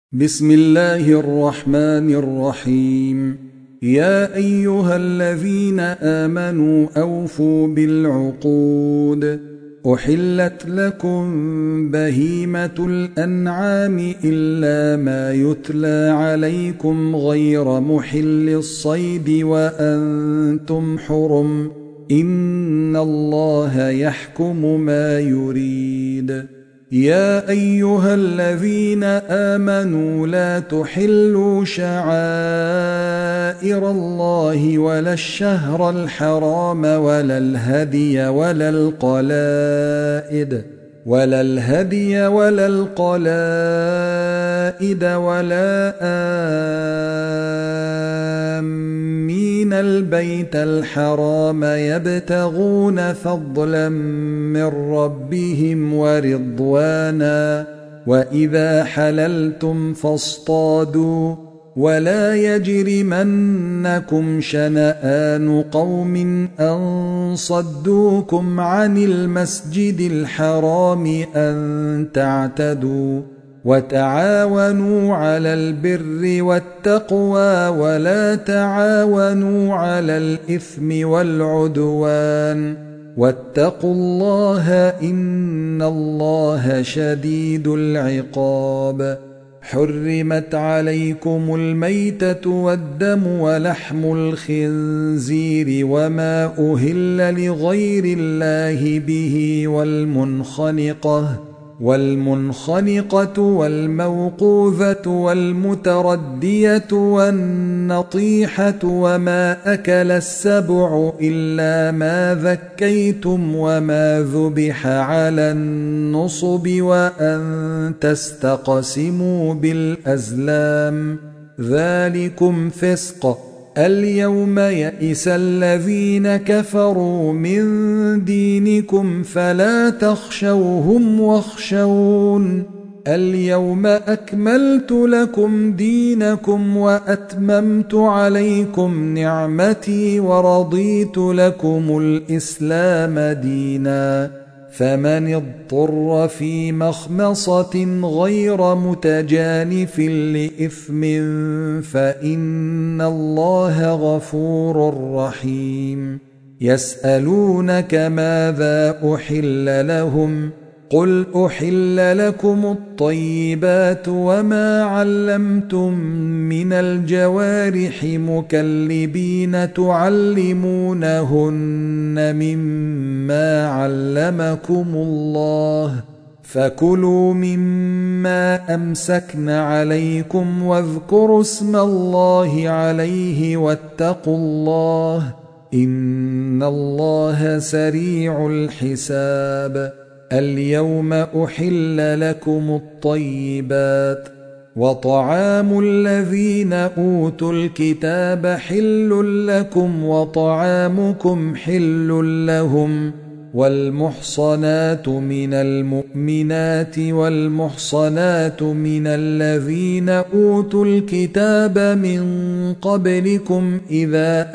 بسم الله الرحمن الرحيم. يا أيها الذين آمنوا أوفوا بالعقود. أحلت لكم بهيمة الأنعام إلا ما يتلى عليكم غير محل الصيد وأنتم حرم، إن الله يحكم ما يريد. يا أيها الذين آمنوا لا تحلوا شعائر الله ولا الشهر الحرام ولا الهدي ولا القلائد ولا آمين البيت الحرام يبتغون فضلا من ربهم ورضوانا، وإذا حللتم فاصطادوا، ولا يجرمنكم شنآن قوم أن صدوكم عن المسجد الحرام أن تعتدوا، وتعاونوا على البر والتقوى ولا تعاونوا على الإثم والعدوان، واتقوا الله إن الله شديد العقاب. حرمت عليكم الميتة والدم ولحم الخنزير وما أهل لغير الله به والمنخنقة والموقوذة والمتردية والنطيحة وما أكل السبع إلا ما ذكيتم وما ذبح على النصب وأن تستقسموا بالأزلام، ذلكم فسق. اليوم يئس الذين كفروا من دينكم فلا تخشوهم واخشون. اليوم أكملت لكم دينكم وأتممت عليكم نعمتي ورضيت لكم الإسلام دينا، فمن اضطر في مخمصة غير متجانف لإثم فإن الله غفور رحيم. يسألونك ماذا أحل لهم؟ قل أحل لكم الطيبات وما علمتم من الجوارح مكلبين تعلمونهن مما علمكم الله، فكلوا مما أمسكن عليكم واذكروا اسم الله عليه واتقوا الله إن الله سريع الحساب. اليوم أحل لكم الطيبات، وطعام الذين أوتوا الكتاب حل لكم وطعامكم حل لهم، والمحصنات من المؤمنات والمحصنات من الذين أوتوا الكتاب من قبلكم إذا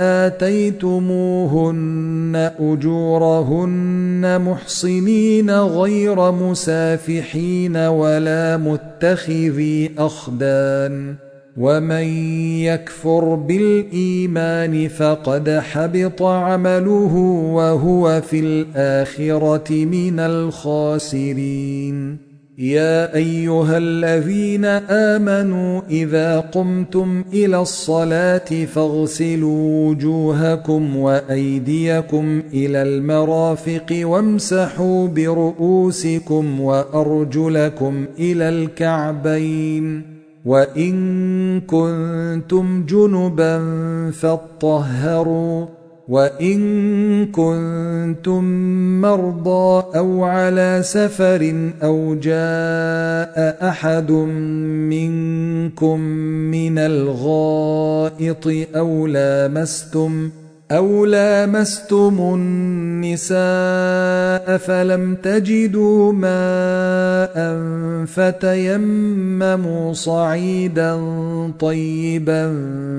آتيتموهن أجورهن محصنين غير مسافحين ولا متخذي أخدان، ومن يكفر بالإيمان فقد حبط عمله وهو في الآخرة من الخاسرين. يا أيها الذين آمنوا إذا قمتم إلى الصلاة فاغسلوا وجوهكم وأيديكم إلى المرافق وامسحوا برؤوسكم وأرجلكم إلى الكعبين، وإن كنتم جنبا فاطهروا، وإن كنتم مرضى أو على سفر أو جاء أحد منكم من الغائط أو لامستم النساء فلم تجدوا ماء فتيمموا صعيدا طيبا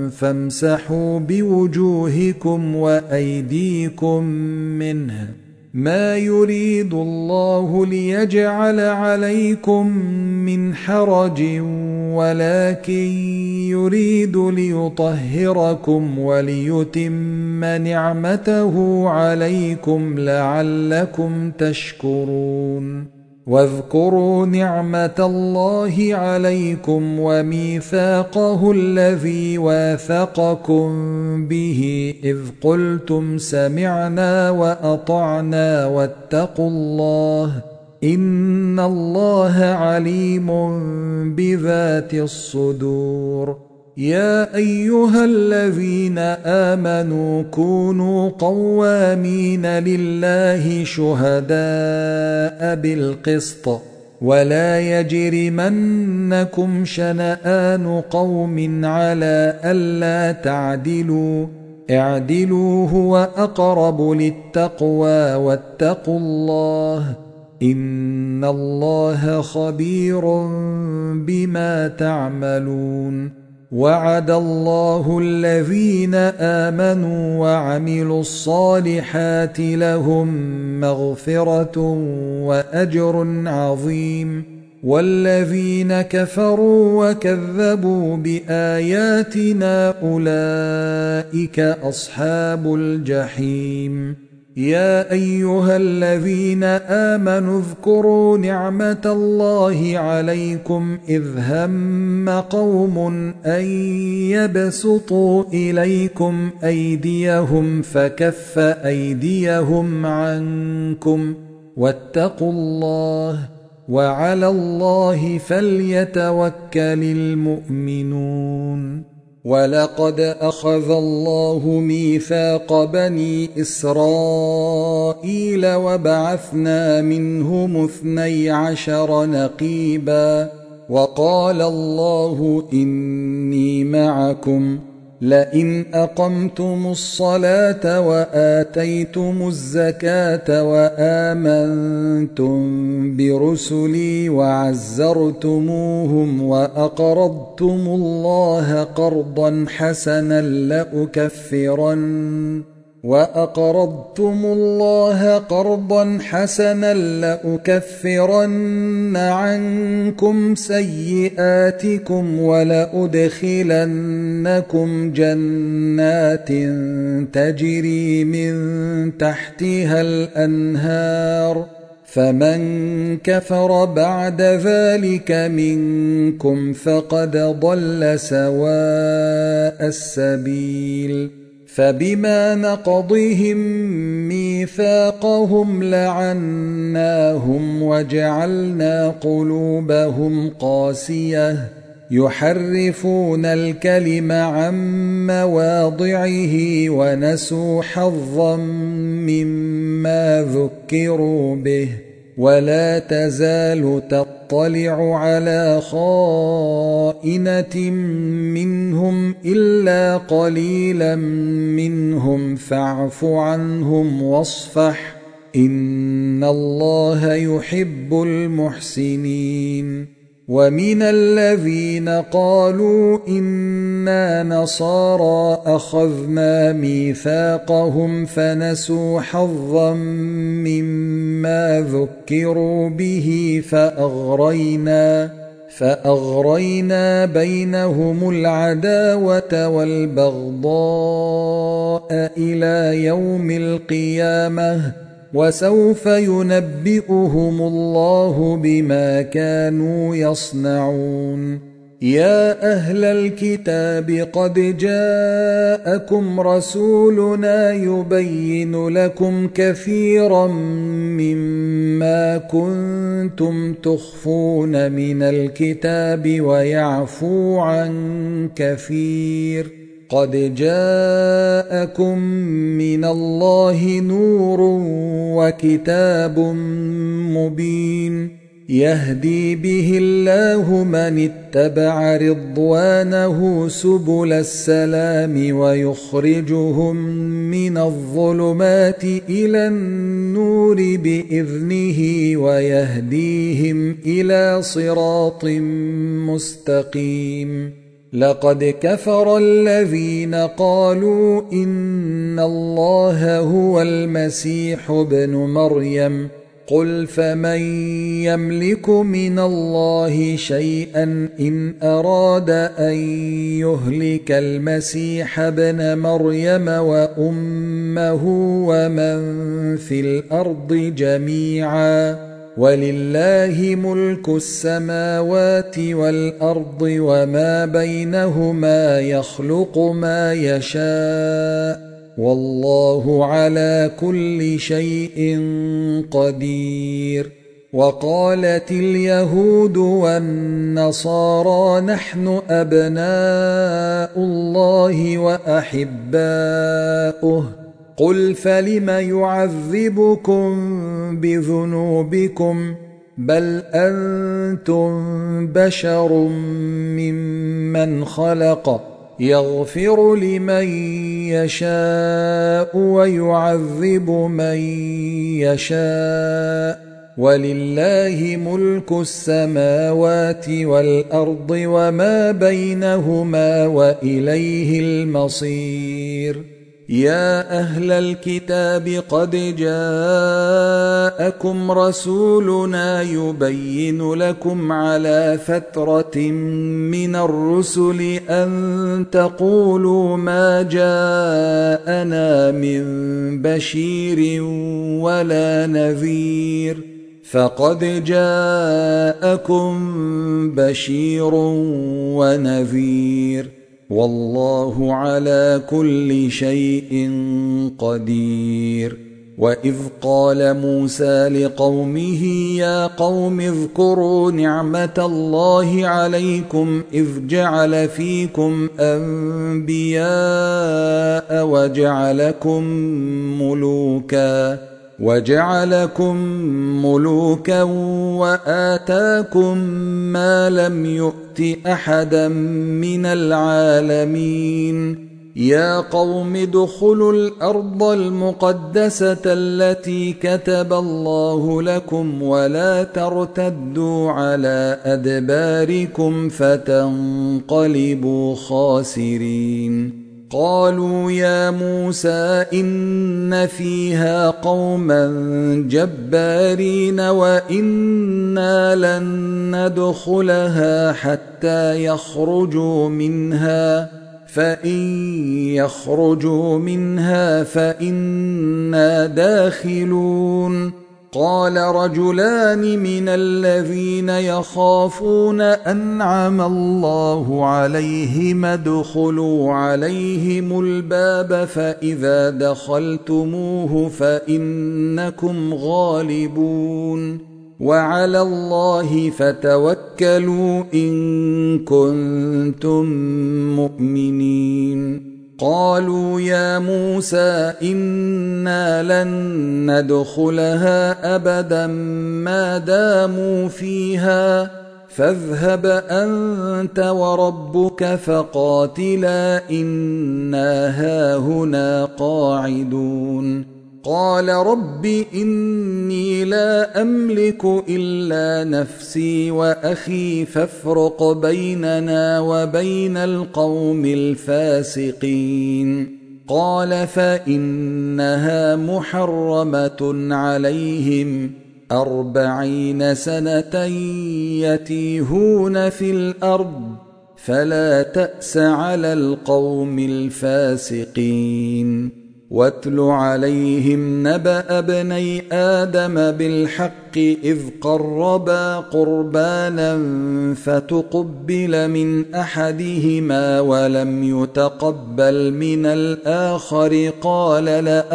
فامسحوا بوجوهكم وأيديكم منه ما يريد الله ليجعل عليكم من حرج ولكن يريد ليطهركم وليتم نعمته عليكم لعلكم تشكرون واذكروا نعمة الله عليكم وميثاقه الذي واثقكم به إذ قلتم سمعنا وأطعنا واتقوا الله إن الله عليم بذات الصدور يا أيها الذين آمنوا كونوا قوامين لله شهداء بالقسط ولا يجرمنكم شنآن قوم على ألا تعدلوا اعدلوا هو أقرب للتقوى واتقوا الله إن الله خبير بما تعملون وعد الله الذين آمنوا وعملوا الصالحات لهم مغفرة وأجر عظيم والذين كفروا وكذبوا بآياتنا أولئك أصحاب الجحيم يا أيها الذين آمنوا اذكروا نعمة الله عليكم إذ هم قوم أن يبسطوا إليكم أيديهم فكف أيديهم عنكم واتقوا الله وعلى الله فليتوكل المؤمنون ولقد أخذ الله ميثاق بني إسرائيل وبعثنا منهم 12 نقيبا وقال الله إني معكم لئن أقمتم الصلاة وآتيتم الزكاة وآمنتم برسلي وعزرتموهم وأقرضتم الله قرضا حسنا لأكفرن عنكم سيئاتكم ولأدخلنكم جنات تجري من تحتها الأنهار فمن كفر بعد ذلك منكم فقد ضل سواء السبيل فبما نقضهم ميثاقهم لعناهم وجعلنا قلوبهم قاسية يحرفون الكلم عن مواضعه ونسوا حظا مما ذكروا به ولا تزال تطلع على خائنة منهم إلا قليلا منهم فاعف عنهم واصفح إن الله يحب المحسنين ومن الذين قالوا إنا نصارى أخذنا ميثاقهم فنسوا حظا مما ذكروا به فأغرينا بينهم العداوة والبغضاء إلى يوم القيامة وسوف ينبئهم الله بما كانوا يصنعون يا أهل الكتاب قد جاءكم رسولنا يبين لكم كثيرا مما كنتم تخفون من الكتاب ويعفو عن كثير قد جاءكم من الله نور وكتاب مبين يهدي به الله من اتبع رضوانه سبل السلام ويخرجهم من الظلمات إلى النور بإذنه ويهديهم إلى صراط مستقيم لقد كفر الذين قالوا إن الله هو المسيح ابن مريم قل فمن يملك من الله شيئا إن أراد أن يهلك المسيح ابن مريم وأمه ومن في الأرض جميعا ولله ملك السماوات والأرض وما بينهما يخلق ما يشاء والله على كل شيء قدير. وقالت اليهود والنصارى نحن أبناء الله وأحباؤه قل فلم يعذبكم بذنوبكم بل أنتم بشر ممن خلق يغفر لمن يشاء ويعذب من يشاء ولله ملك السماوات والأرض وما بينهما وإليه المصير. يا أهل الكتاب قد جاءكم رسولنا يبين لكم على فترة من الرسل أن تقولوا ما جاءنا من بشير ولا نذير فقد جاءكم بشير ونذير والله على كل شيء قدير. وإذ قال موسى لقومه يا قوم اذكروا نعمة الله عليكم إذ جعل فيكم أنبياء وجعلكم ملوكا وآتاكم ما لم يؤت أحدا من العالمين. يا قوم ادخلوا الأرض المقدسة التي كتب الله لكم ولا ترتدوا على أدباركم فتنقلبوا خاسرين. قالوا يا موسى إن فيها قوما جبارين وإنا لن ندخلها حتى يخرجوا منها فإن يخرجوا منها فإنا داخلون. قال رجلان من الذين يخافون أنعم الله عليهم ادخلوا عليهم الباب فإذا دخلتموه فإنكم غالبون وعلى الله فتوكلوا إن كنتم مؤمنين. قالوا يا موسى إنا لن ندخلها أبدا ما داموا فيها فاذهب أنت وربك فقاتلا إنا هاهنا قاعدون. قال رب إني لا أملك إلا نفسي وأخي فافرق بيننا وبين القوم الفاسقين. قال فإنها محرمة عليهم 40 سنة يتيهون في الأرض فلا تأس على القوم الفاسقين. واتل عليهم نبأ ابني آدم بالحق إذ قربا قربانا فتقبل من أحدهما ولم يتقبل من الآخر قال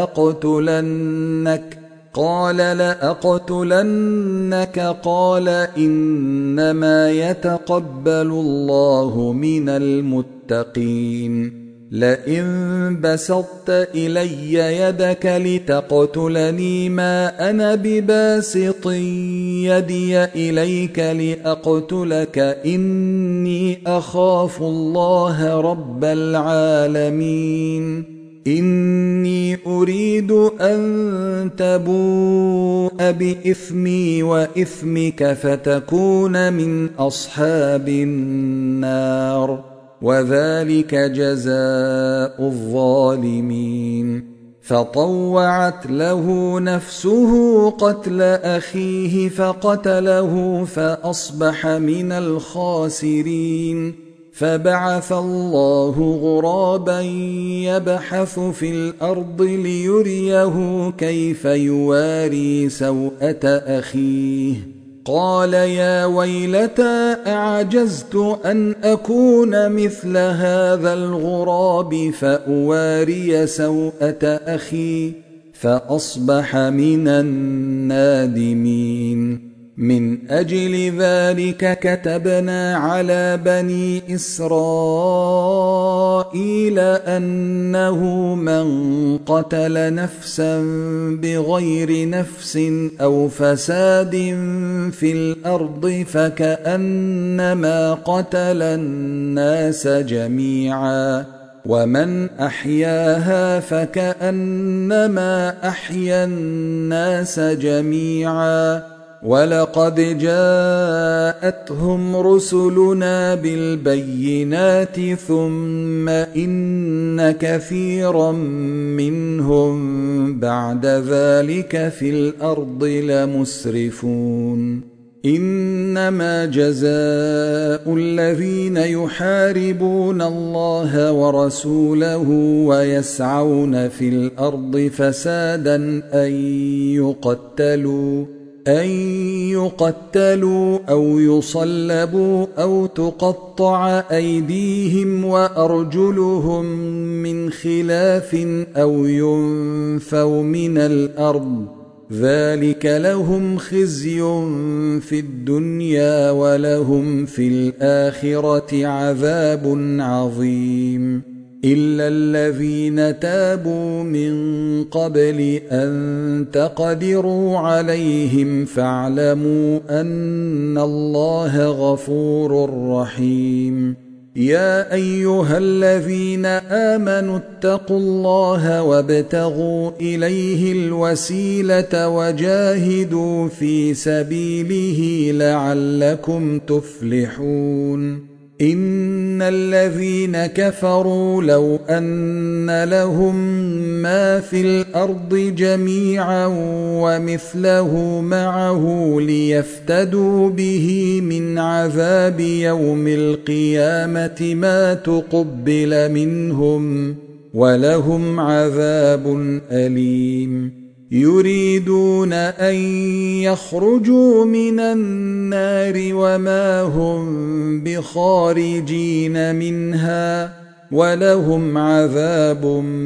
لأقتلنك قال إنما يتقبل الله من المتقين. لئن بسطت إلي يدك لتقتلني ما أنا بباسط يدي إليك لأقتلك إني أخاف الله رب العالمين. إني أريد أن تبوء بإثمي وإثمك فتكون من أصحاب النار. وذلك جزاء الظالمين. فطوعت له نفسه قتل أخيه فقتله فأصبح من الخاسرين. فبعث الله غرابا يبحث في الأرض ليريه كيف يواري سوءة أخيه. قال يا ويلتى أعجزت أن أكون مثل هذا الغراب فأواري سوءة أخي، فأصبح من النادمين. من أجل ذلك كتبنا على بني إسرائيل أنه من قتل نفسا بغير نفس أو فساد في الأرض فكأنما قتل الناس جميعا، ومن أحياها فكأنما أحيا الناس جميعا. ولقد جاءتهم رسلنا بالبينات ثم إن كثيرا منهم بعد ذلك في الأرض لمسرفون. إنما جزاء الذين يحاربون الله ورسوله ويسعون في الأرض فسادا أن يقتلوا أو يصلبوا أو تقطع أيديهم وأرجلهم من خلاف أو ينفوا من الأرض، ذلك لهم خزي في الدنيا ولهم في الآخرة عذاب عظيم. إلا الذين تابوا من قبل أن تقدروا عليهم فاعلموا أن الله غفور رحيم. يا أيها الذين آمنوا اتقوا الله وابتغوا إليه الوسيلة وجاهدوا في سبيله لعلكم تفلحون. إن الذين كفروا لو أن لهم ما في الأرض جميعا ومثله معه ليفتدوا به من عذاب يوم القيامة ما تقبل منهم ولهم عذاب أليم. يريدون أن يخرجوا من النار وما هم بخارجين منها ولهم عذاب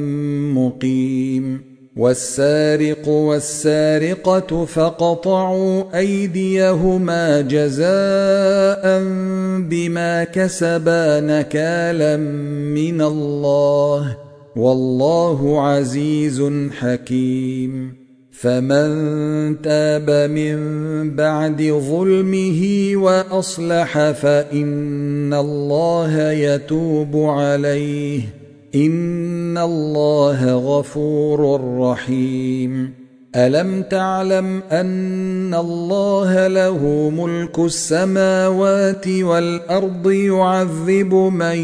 مقيم. والسارق والسارقة فاقطعوا أيديهما جزاء بما كسبا نكالا من الله والله عزيز حكيم. فمن تاب من بعد ظلمه وأصلح فإن الله يتوب عليه، إن الله غفور رحيم. ألم تعلم أن الله له ملك السماوات والأرض يعذب من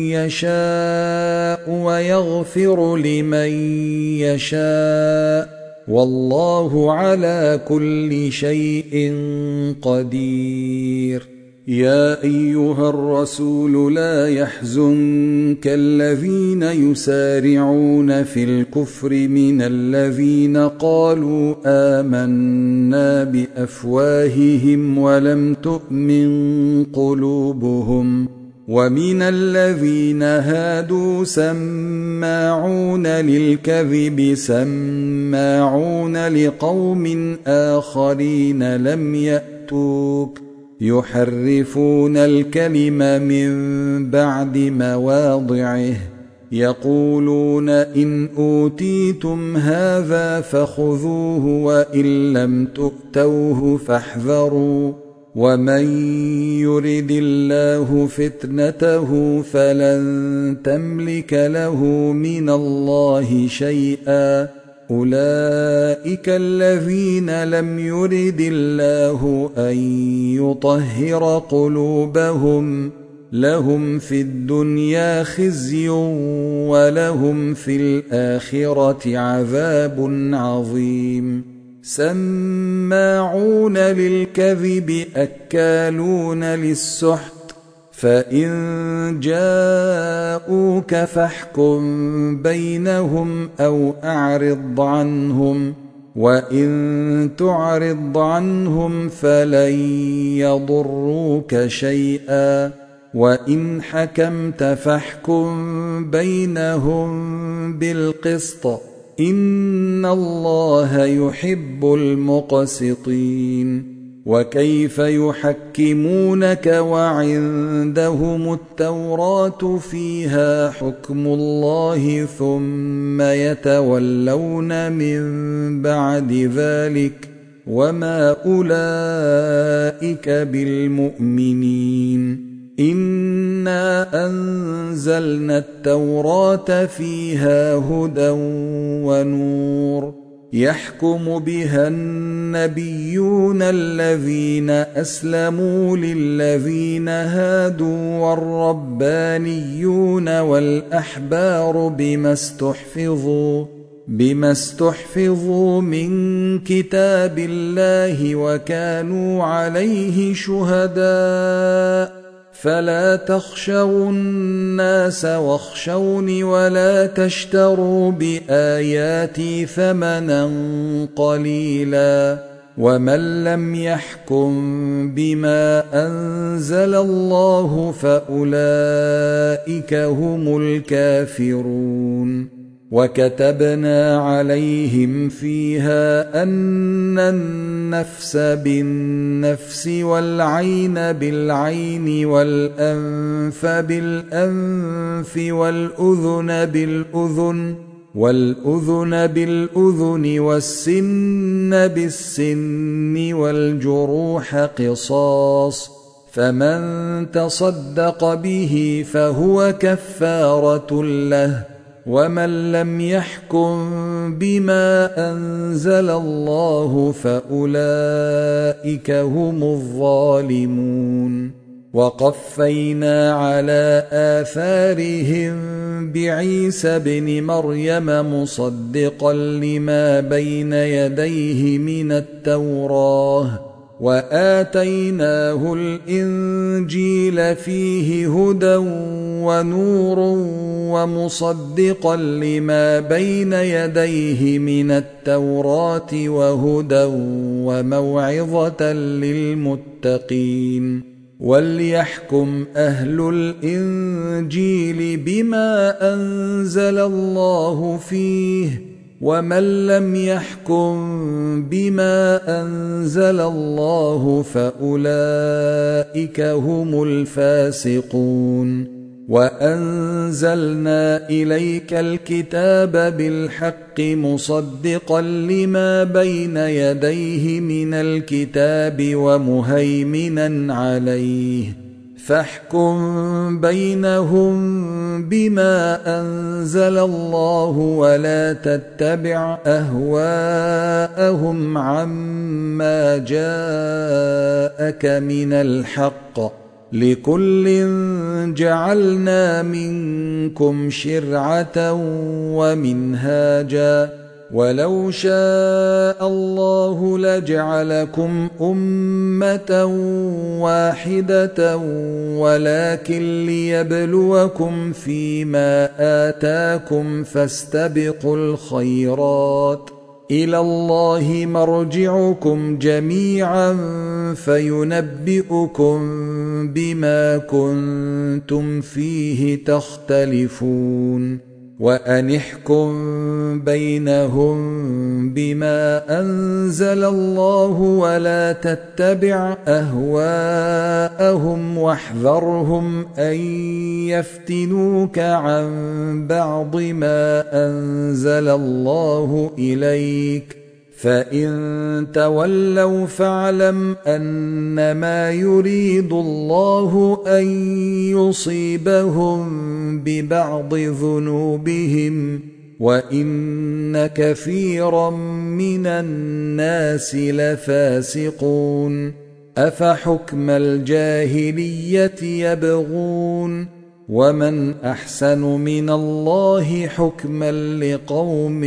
يشاء ويغفر لمن يشاء والله على كل شيء قدير. يا أيها الرسول لا يحزنك الذين يسارعون في الكفر من الذين قالوا آمنا بأفواههم ولم تؤمن قلوبهم، ومن الذين هادوا سماعون للكذب سماعون لقوم آخرين لم يأتوك يحرفون الكلم من بعد مواضعه، يقولون إن أوتيتم هذا فخذوه وإن لم تؤتوه فاحذروا، ومن يرد الله فتنته فلن تملك له من الله شيئا. أولئك الذين لم يرد الله أن يطهر قلوبهم لهم في الدنيا خزي ولهم في الآخرة عذاب عظيم سماعون للكذب أكالون للسحت فإن جاءوك فاحكم بينهم أو أعرض عنهم وإن تعرض عنهم فلن يضروك شيئا وإن حكمت فاحكم بينهم بالقسط إن الله يحب المقسطين وكيف يحكمونك وعندهم التوراة فيها حكم الله ثم يتولون من بعد ذلك وما أولئك بالمؤمنين إنا أنزلنا التوراة فيها هدى ونور يحكم بها النبيون الذين أسلموا للذين هادوا والربانيون والأحبار بما استحفظوا من كتاب الله وكانوا عليه شهداء فلا تخشوا الناس واخشوني ولا تشتروا بآياتي ثمنا قليلا ومن لم يحكم بما أنزل الله فأولئك هم الكافرون وكتبنا عليهم فيها أن النفس بالنفس والعين بالعين والأنف بالأنف والأذن بالأذن والسن بالسن والجروح قصاص فمن تصدق به فهو كفارة له ومن لم يحكم بما أنزل الله فأولئك هم الظالمون وقفينا على آثارهم بعيسى ابن مريم مصدقا لما بين يديه من التوراة وآتيناه الإنجيل فيه هدى ونور ومصدقا لما بين يديه من التوراة وهدى وموعظة للمتقين وليحكم أهل الإنجيل بما أنزل الله فيه ومن لم يحكم بما أنزل الله فأولئك هم الفاسقون وأنزلنا إليك الكتاب بالحق مصدقا لما بين يديه من الكتاب ومهيمنا عليه فاحكم بينهم بما أنزل الله ولا تتبع أهواءهم عما جاءك من الحق لكل جعلنا منكم شرعة ومنهاجا ولو شاء الله لجعلكم أمة واحدة ولكن ليبلوكم فيما آتاكم فاستبقوا الخيرات إلى الله مرجعكم جميعا فينبئكم بما كنتم فيه تختلفون وأن احكم بينهم بما أنزل الله ولا تتبع أهواءهم واحذرهم أن يفتنوك عن بعض ما أنزل الله إليك فإن تولوا فاعلم أنما يريد الله أن يصيبهم ببعض ذنوبهم وإن كثيرا من الناس لفاسقون أفحكم الجاهلية يبغون ومن أحسن من الله حكما لقوم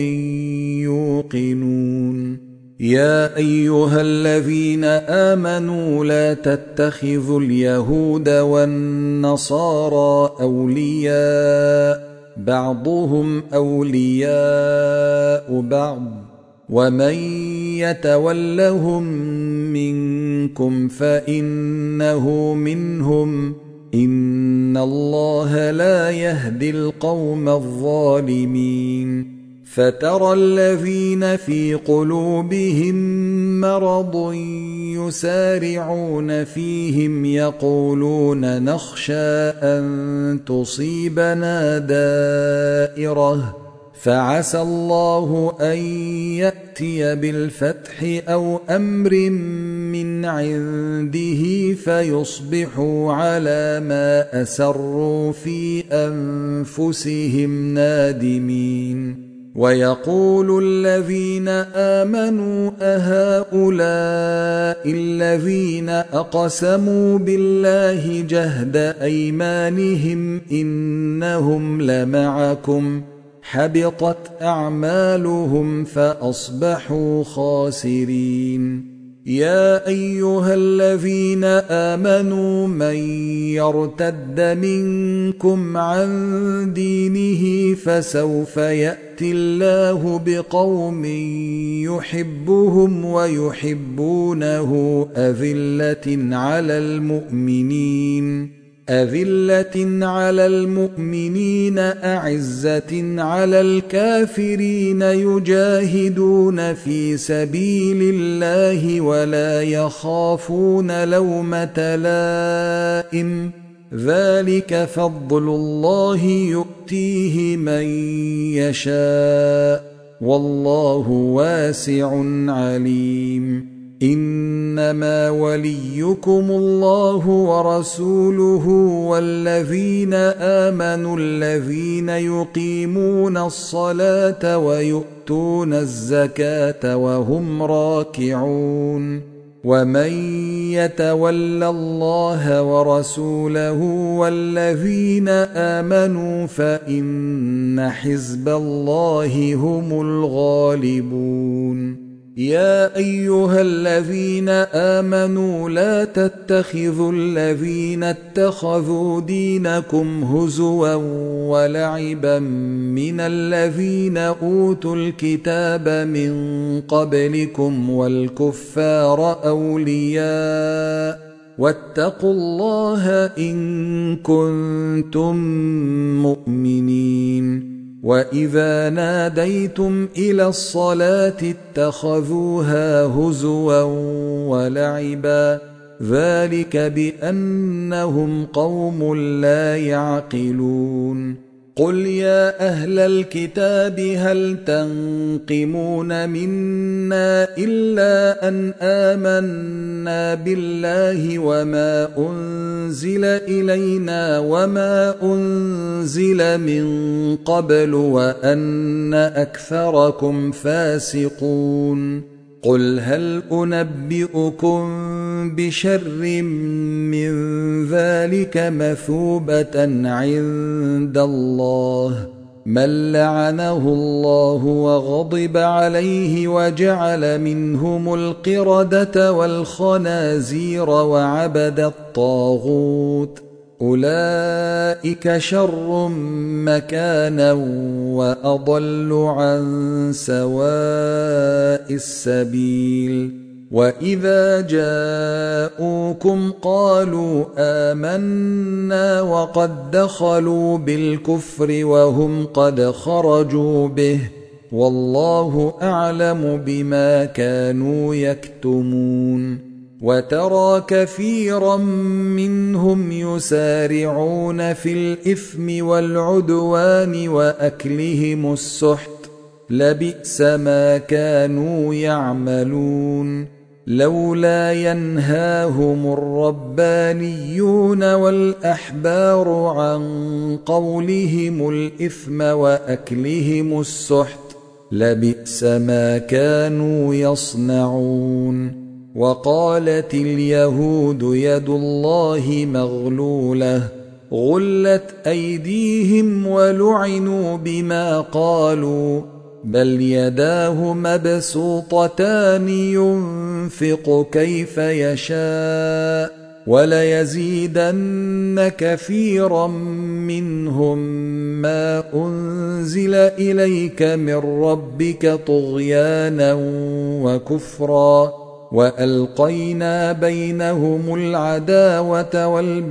يوقنون يا أيها الذين آمنوا لا تتخذوا اليهود والنصارى أولياء بعضهم أولياء بعض ومن يتولهم منكم فإنه منهم إن الله لا يهدي القوم الظالمين فترى الذين في قلوبهم مرض يسارعون فيهم يقولون نخشى أن تصيبنا دائرة فعسى الله أن يأتي بالفتح أو أمر من عنده فيصبحوا على ما أسروا في أنفسهم نادمين ويقول الذين آمنوا أهؤلاء الذين أقسموا بالله جهد أيمانهم إنهم لمعكم حبطت أعمالهم فأصبحوا خاسرين يا أيها الذين آمنوا من يرتد منكم عن دينه فسوف يأتي الله بقوم يحبهم ويحبونه أذلة على المؤمنين أعزة على الكافرين يجاهدون في سبيل الله ولا يخافون لومة لائم ذلك فضل الله يؤتيه من يشاء والله واسع عليم إنما وليكم الله ورسوله والذين آمنوا الذين يقيمون الصلاة ويؤتون الزكاة وهم راكعون ومن يتول الله ورسوله والذين آمنوا فإن حزب الله هم الغالبون يا أيها الذين آمنوا لا تتخذوا الذين اتخذوا دينكم هزوا ولعبا من الذين أوتوا الكتاب من قبلكم والكفار أولياء واتقوا الله إن كنتم مؤمنين وإذا ناديتم إلى الصلاة اتخذوها هزوا ولعبا ذلك بأنهم قوم لا يعقلون قل يا أهل الكتاب هل تنقمون منا إلا أن آمنا بالله وما أنزل إلينا وما أنزل من قبل وأن أكثركم فاسقون قل هل أنبئكم بشر من ذلك مثوبة عند الله من لعنه الله وغضب عليه وجعل منهم القردة والخنازير وعبد الطاغوت أولئك شر مكانا وأضل عن سواء السبيل وإذا جاءوكم قالوا آمنا وقد دخلوا بالكفر وهم قد خرجوا به والله أعلم بما كانوا يكتمون وترى كثيرا منهم يسارعون في الإثم والعدوان وأكلهم السحت لبئس ما كانوا يعملون لولا ينهاهم الربانيون والأحبار عن قولهم الإثم وأكلهم السحت لبئس ما كانوا يصنعون وقالت اليهود يد الله مغلولة غلت أيديهم ولعنوا بما قالوا بل يداه مبسوطتان ينفق كيف يشاء وليزيدن كثيرا منهم ما أنزل إليك من ربك طغيانا وكفرا وألقينا بينهم العداوة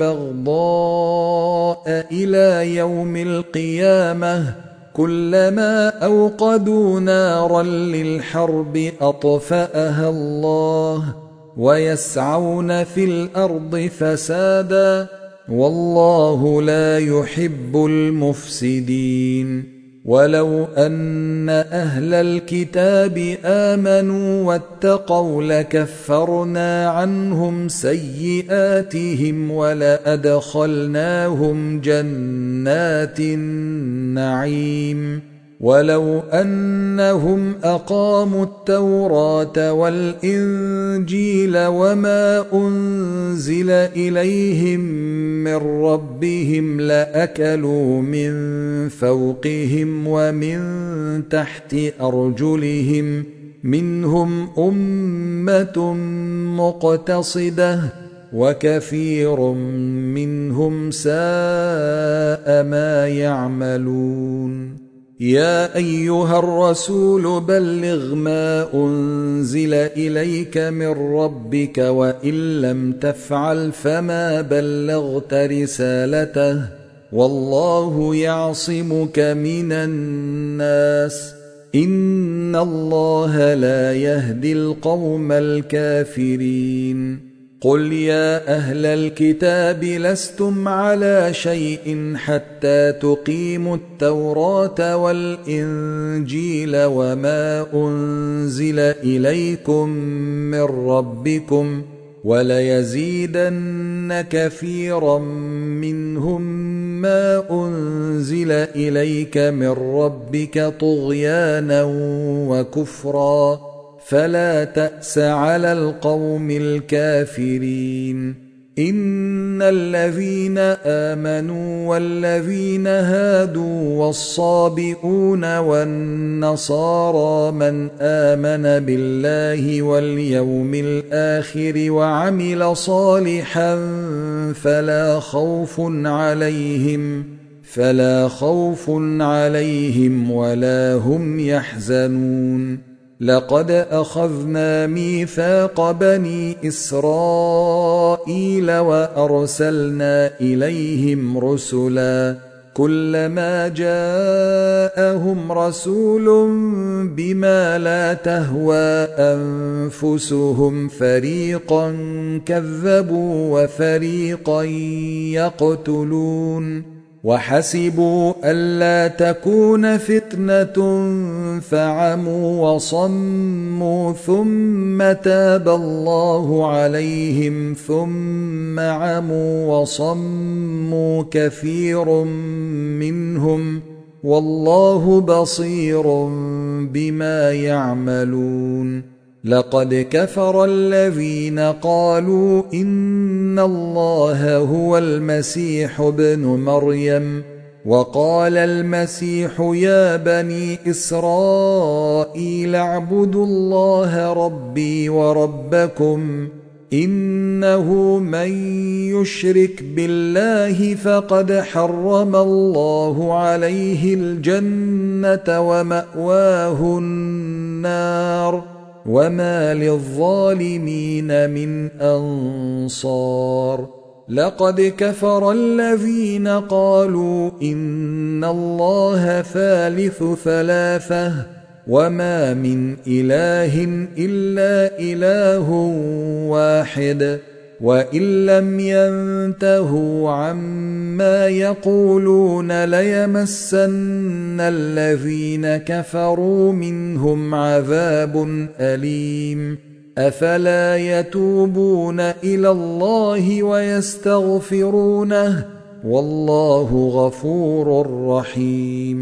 والبغضاء إلى يوم القيامة كلما أوقدوا نارا للحرب أطفأها الله ويسعون في الأرض فسادا والله لا يحب المفسدين ولو أن أهل الكتاب آمنوا واتقوا لكفرنا عنهم سيئاتهم ولأدخلناهم جنات النعيم ولو أنهم أقاموا التوراة والإنجيل وما أنزل إليهم من ربهم لأكلوا من فوقهم ومن تحت أرجلهم منهم أمة مقتصدة وكثير منهم ساء ما يعملون يا أيها الرسول بلغ ما أنزل إليك من ربك وإن لم تفعل فما بلغت رسالته والله يعصمك من الناس إن الله لا يهدي القوم الكافرين قل يا أهل الكتاب لستم على شيء حتى تقيموا التوراة والإنجيل وما أنزل إليكم من ربكم وليزيدن كثيرا منهم ما أنزل إليك من ربك طغيانا وكفرا فلا تأس على القوم الكافرين إن الذين آمنوا والذين هادوا والصابئون والنصارى من آمن بالله واليوم الآخر وعمل صالحا فلا خوف عليهم ولا هم يحزنون لقد أخذنا ميثاق بني إسرائيل وأرسلنا إليهم رسلا كلما جاءهم رسول بما لا تهوى أنفسهم فريقا كذبوا وفريقا يقتلون وحسبوا ألا تكون فتنة فعموا وصموا ثم تاب الله عليهم ثم عموا وصموا كثير منهم والله بصير بما يعملون لقد كفر الذين قالوا إن الله هو المسيح ابن مريم وقال المسيح يا بني إسرائيل اعبدوا الله ربي وربكم إنه من يشرك بالله فقد حرم الله عليه الجنة ومأواه النار وما للظالمين من أنصار لقد كفر الذين قالوا إن الله ثالث ثلاثة وما من إله إلا إله واحد وإن لم ينتهوا عما يقولون ليمسن الذين كفروا منهم عذاب أليم أفلا يتوبون إلى الله ويستغفرونه والله غفور رحيم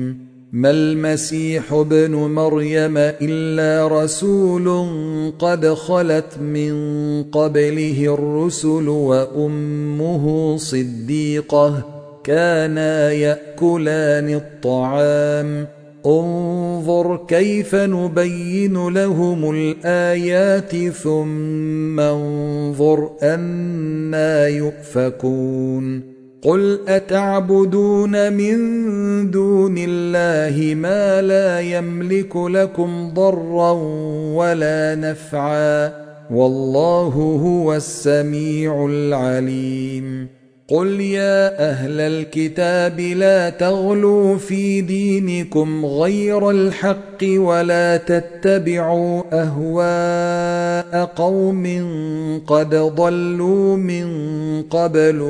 ما المسيح ابن مريم إلا رسول قد خلت من قبله الرسل وأمه صديقة كانا يأكلان الطعام انظر كيف نبين لهم الآيات ثم انظر أنى يؤفكون قل أتعبدون من دون الله ما لا يملك لكم ضرا ولا نفعا والله هو السميع العليم قل يا أهل الكتاب لا تغلوا في دينكم غير الحق ولا تتبعوا أهواء قوم قد ضلوا من قبل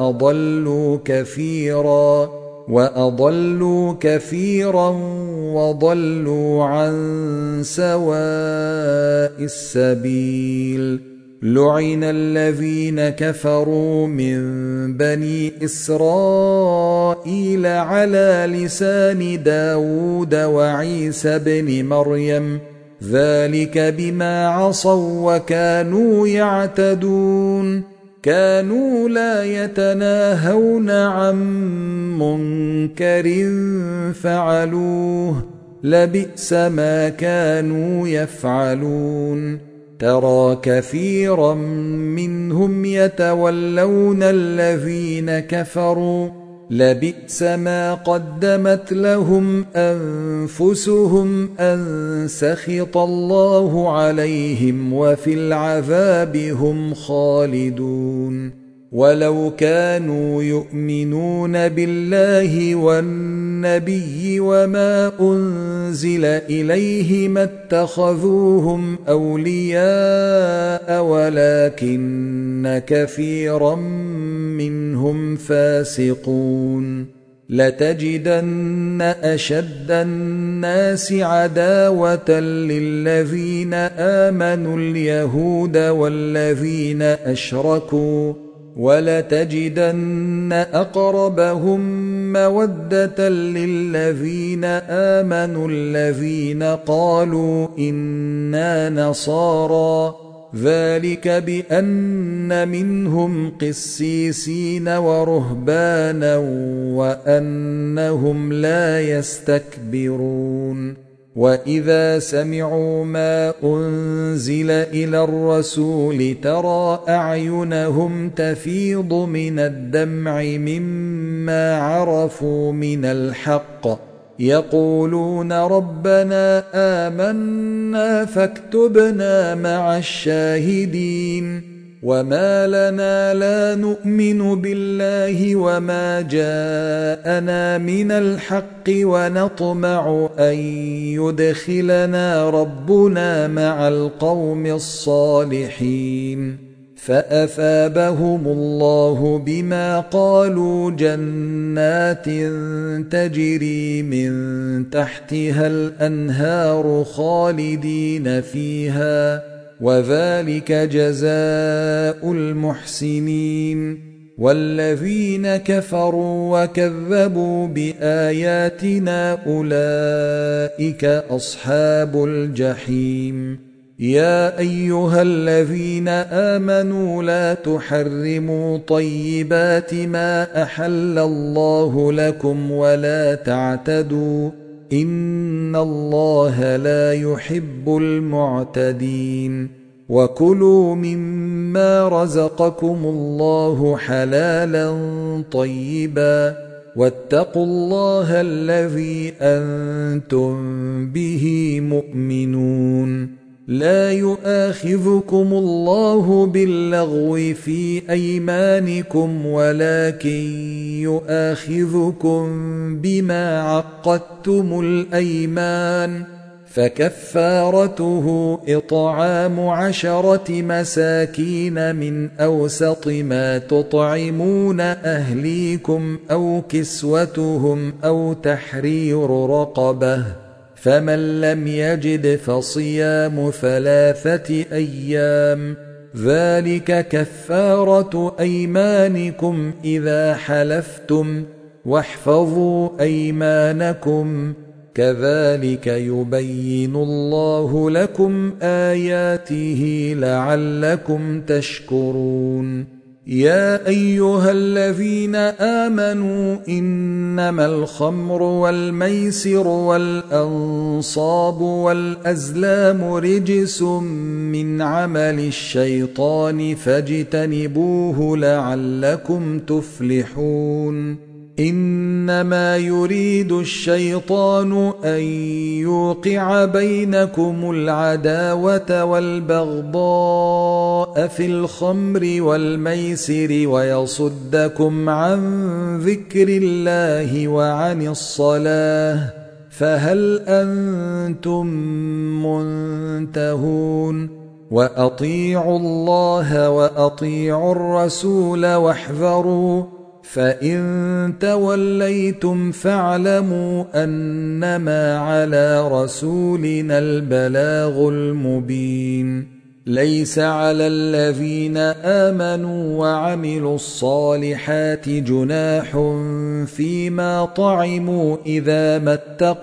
وأضلوا كثيرا وضلوا عن سواء السبيل لعن الذين كفروا من بني إسرائيل على لسان داود وعيسى بن مريم ذلك بما عصوا وكانوا يعتدون كانوا لا يتناهون عن منكر فعلوه لبئس ما كانوا يفعلون ترى كثيرا منهم يتولون الذين كفروا لبئس ما قدمت لهم أنفسهم أن سخط الله عليهم وفي العذاب هم خالدون ولو كانوا يؤمنون بالله والنبي وما أنزل إليه ما اتخذوهم أولياء ولكن كثيرا منهم فاسقون لتجدن أشد الناس عداوة للذين آمنوا اليهود والذين أشركوا ولتجدن أقربهم مودة للذين آمنوا الذين قالوا إنا نصارى ذلك بأن منهم قسيسين ورهبانا وأنهم لا يستكبرون وإذا سمعوا ما أنزل إلى الرسول ترى أعينهم تفيض من الدمع مما عرفوا من الحق يقولون ربنا آمنا فاكتبنا مع الشاهدين وما لنا لا نؤمن بالله وما جاءنا من الحق ونطمع أن يدخلنا ربنا مع القوم الصالحين فأثابهم الله بما قالوا جنات تجري من تحتها الأنهار خالدين فيها وذلك جزاء المحسنين والذين كفروا وكذبوا بآياتنا أولئك أصحاب الجحيم يا أيها الذين آمنوا لا تحرموا طيبات ما أحل الله لكم ولا تعتدوا إن الله لا يحب المعتدين وكلوا مما رزقكم الله حلالا طيبا واتقوا الله الذي أنتم به مؤمنون لا يؤاخذكم الله باللغو في أيمانكم ولكن يؤاخذكم بما عقدتم الأيمان فكفارته إطعام 10 مساكين من أوسط ما تطعمون أهليكم أو كسوتهم أو تحرير رقبة فمن لم يجد فصيام 3 أيام ذلك كفارة أيمانكم إذا حلفتم واحفظوا أيمانكم كذلك يبين الله لكم آياته لعلكم تشكرون. يا أيها الذين آمنوا إنما الخمر والميسر والأنصاب والأزلام رجس من عمل الشيطان فاجتنبوه لعلكم تفلحون. إنما يريد الشيطان أن يوقع بينكم العداوة والبغضاء في الخمر والميسر ويصدكم عن ذكر الله وعن الصلاة فهل أنتم منتهون؟ وأطيعوا الله وأطيعوا الرسول واحذروا فإن توليتم فاعلموا أنما على رسولنا البلاغ المبين. ليس على الذين آمنوا وعملوا الصالحات جناح فيما طعموا إذا ما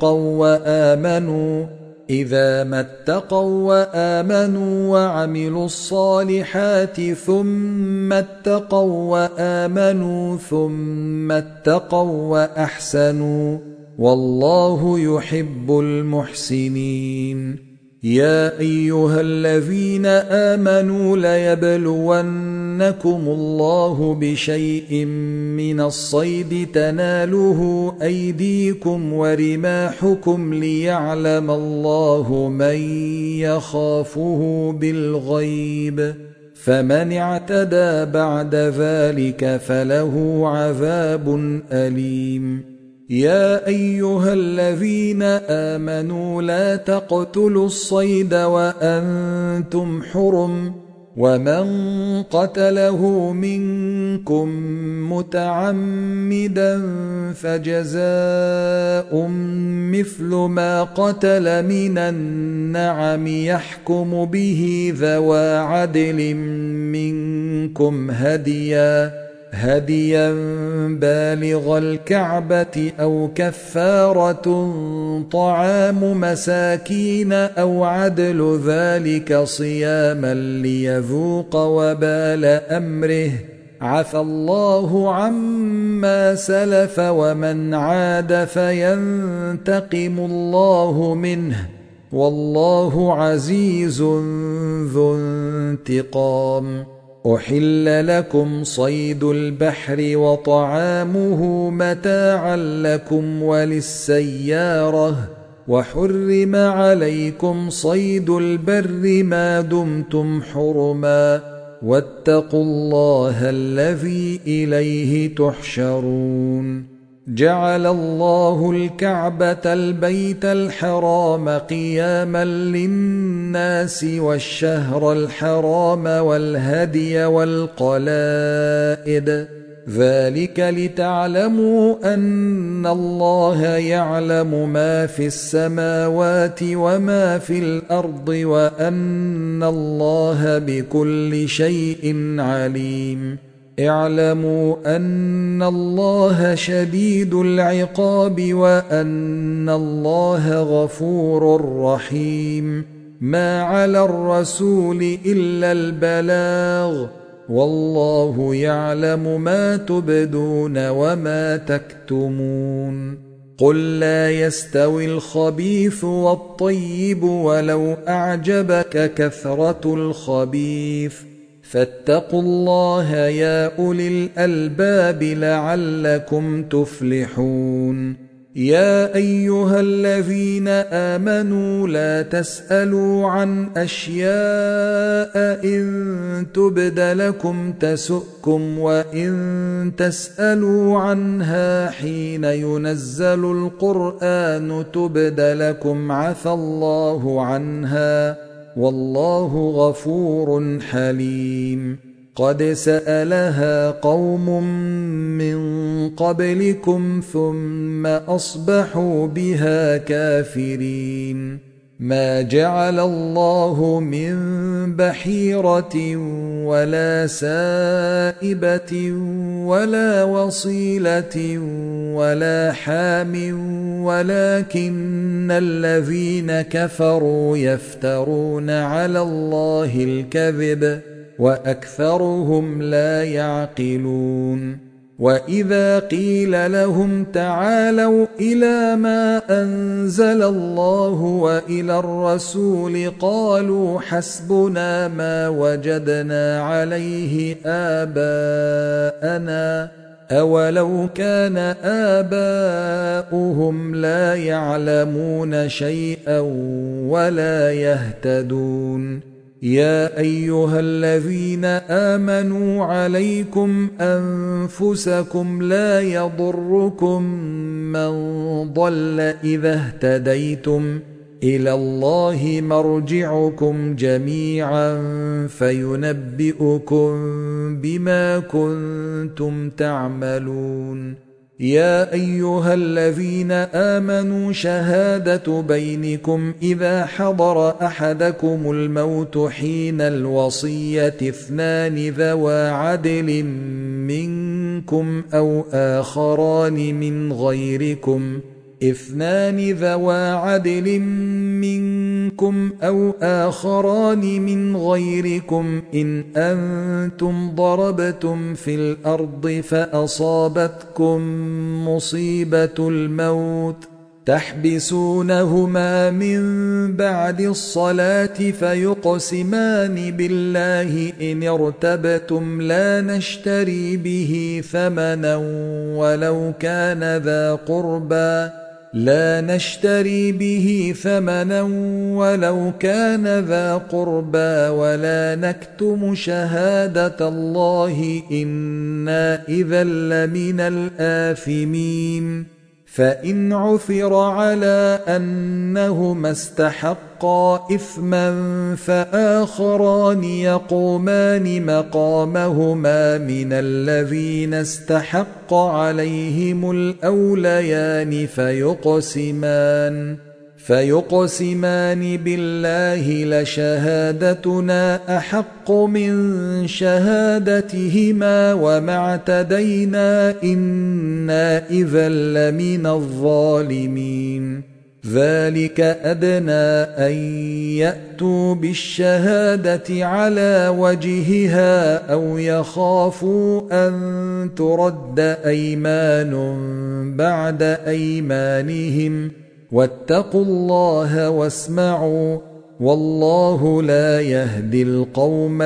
اتقوا وآمنوا وعملوا الصالحات ثم اتقوا وآمنوا ثم اتقوا وأحسنوا والله يحب المحسنين. يا أيها الذين آمنوا ليبلونكم الله بشيء من الصيد تناله أيديكم ورماحكم ليعلم الله من يخافه بالغيب فمن اعتدى بعد ذلك فله عذاب أليم. يا أيها الذين آمنوا لا تقتلوا الصيد وأنتم حرم ومن قتله منكم متعمدا فجزاء مثل ما قتل من النعم يحكم به ذوى عدل منكم هديا بالغ الكعبة أو كفارة طعام مساكين أو عدل ذلك صياما ليذوق وبال أمره عفى الله عما سلف ومن عاد فينتقم الله منه والله عزيز ذو انتقام. أحل لكم صيد البحر وطعامه متاعا لكم وللسيارة وحرم عليكم صيد البر ما دمتم حرما واتقوا الله الذي إليه تحشرون. جعل الله الكعبة البيت الحرام قياما للناس والشهر الحرام والهدي والقلائد ذلك لتعلموا أن الله يعلم ما في السماوات وما في الأرض وأن الله بكل شيء عليم. اعلموا أن الله شديد العقاب وأن الله غفور رحيم. ما على الرسول إلا البلاغ والله يعلم ما تبدون وما تكتمون. قل لا يستوي الخبيث والطيب ولو أعجبك كثرة الخبيث فاتقوا الله يا أولي الألباب لعلكم تفلحون. يا أيها الذين آمنوا لا تسألوا عن أشياء إن تبد لكم تسؤكم وإن تسألوا عنها حين ينزل القرآن تبد لكم عفى الله عنها والله غفور حليم. قد سألها قوم من قبلكم ثم أصبحوا بها كافرين. ما جعل الله من بحيرة ولا سائبة ولا وصيلة ولا حام ولكن الذين كفروا يفترون على الله الكذب وأكثرهم لا يعقلون. وإذا قيل لهم تعالوا إلى ما أنزل الله وإلى الرسول قالوا حسبنا ما وجدنا عليه آباءنا أولو كان آباؤهم لا يعلمون شيئا ولا يهتدون. يا أيها الذين آمنوا عليكم أنفسكم لا يضركم من ضل إذا اهتديتم إلى الله مرجعكم جميعا فينبئكم بما كنتم تعملون. يا أيها الذين آمنوا شهادة بينكم إذا حضر أحدكم الموت حين الوصية اثنان ذوى عدل منكم أو آخران من غيركم إن أنتم ضربتم في الأرض فأصابتكم مصيبة الموت تحبسونهما من بعد الصلاة فيقسمان بالله إن ارتبتم لا نشتري به ثمنا ولو كان ذا قربى ولا نكتم شهادة الله إنا إذا لمن الآثمين. فإن عثر على أنهما استحقا إثما فآخران يقومان مقامهما من الذين استحق عليهم الأوليان فيقسمان بالله لشهادتنا أحق من شهادتهما وما اعتدينا إنا إذا لمن الظالمين. ذلك أدنى أن يأتوا بالشهادة على وجهها أو يخافوا أن ترد أيمان بعد أيمانهم واتقوا الله واسمعوا والله لا يهدي القوم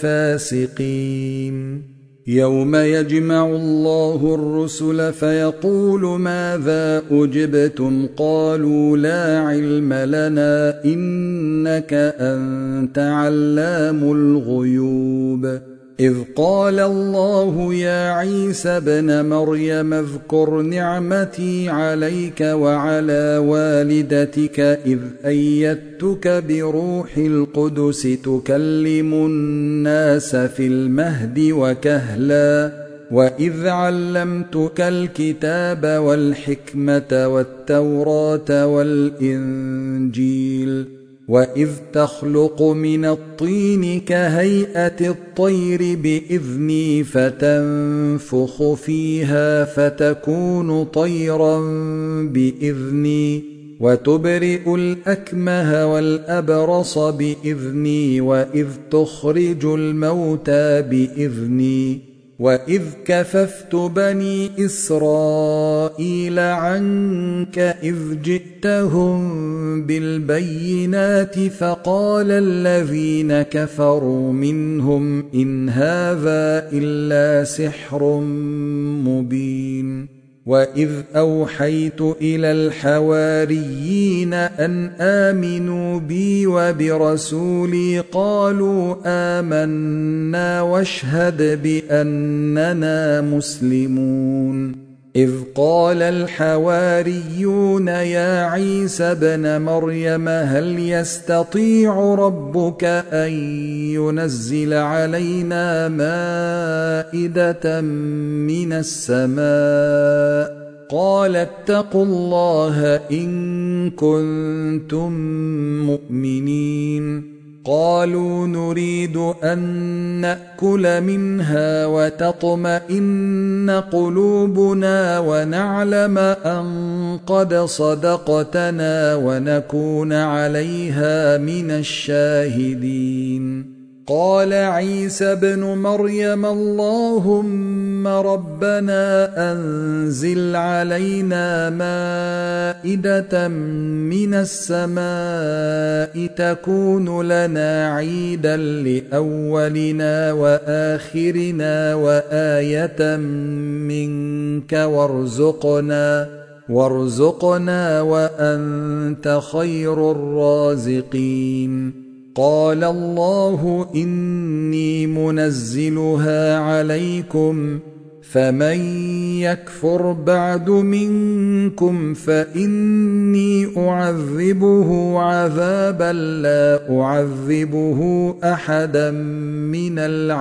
الفاسقين. يوم يجمع الله الرسل فيقول ماذا أجبتم قالوا لا علم لنا إنك أنت علام الغيوب. إذ قال الله يا عيسى ابن مريم اذكر نعمتي عليك وعلى والدتك إذ أيدتك بروح القدس تكلم الناس في المهد وكهلا وإذ علمتك الكتاب والحكمة والتوراة والإنجيل وإذ تخلق من الطين كهيئة الطير بإذني فتنفخ فيها فتكون طيرا بإذني وتبرئ الأكمه والأبرص بإذني وإذ تخرج الموتى بإذني وإذ كففت بني إسرائيل عنك إذ جئتهم بالبينات فقال الذين كفروا منهم إن هذا إلا سحر مبين. وإذ أوحيت إلى الحواريين أن آمنوا بي وبرسولي قالوا آمنا واشهد بأننا مسلمون. إذ قال الحواريون يا عيسى ابن مريم هل يستطيع ربك أن ينزل علينا مائدة من السماء قال اتقوا الله إن كنتم مؤمنين قالوا نريد أن نأكل منها وتطمئن قلوبنا ونعلم أن قد صدقتنا ونكون عليها من الشاهدين قال عيسى ابن مريم اللهم ربنا أنزل علينا مائدة من السماء تكون لنا عيدا لأولنا وآخرنا وآية منك وارزقنا وأنت خير الرازقين قال الله إني منزلها عليكم فمن يكفر بعد منكم فإني أعذبه عذابا لا أعذبه أحدا من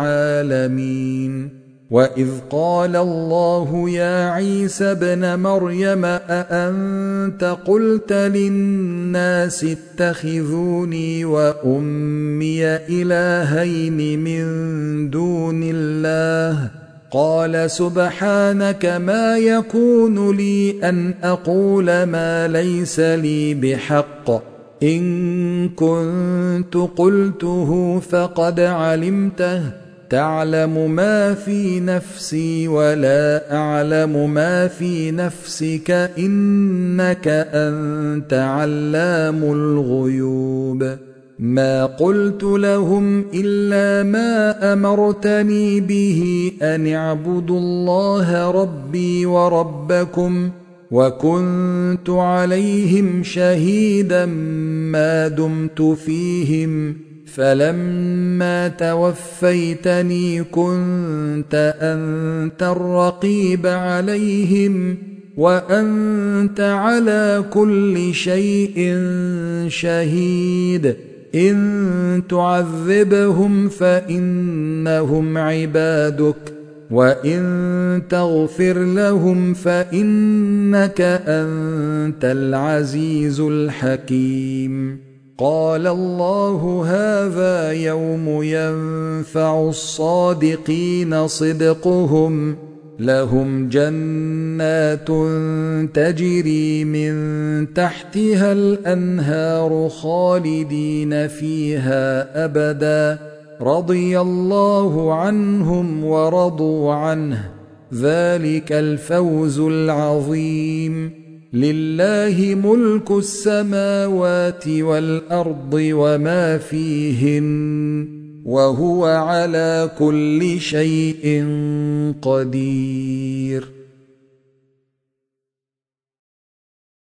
العالمين وإذ قال الله يا عيسى ابن مريم أأنت قلت للناس اتخذوني وأمي إلهين من دون الله قال سبحانك ما يكون لي أن أقول ما ليس لي بحق إن كنت قلته فقد علمته تعلم ما في نفسي ولا أعلم ما في نفسك إنك أنت علام الغيوب ما قلت لهم إلا ما أمرتني به أن اعبدوا الله ربي وربكم وكنت عليهم شهيدا ما دمت فيهم فلما توفيتني كنت أنت الرقيب عليهم وأنت على كل شيء شهيد إن تعذبهم فإنهم عبادك وإن تغفر لهم فإنك أنت العزيز الحكيم قال الله هذا يوم ينفع الصادقين صدقهم لهم جنات تجري من تحتها الأنهار خالدين فيها أبدا رضي الله عنهم ورضوا عنه ذلك الفوز العظيم لله ملك السماوات والأرض وما فيهن وهو على كل شيء قدير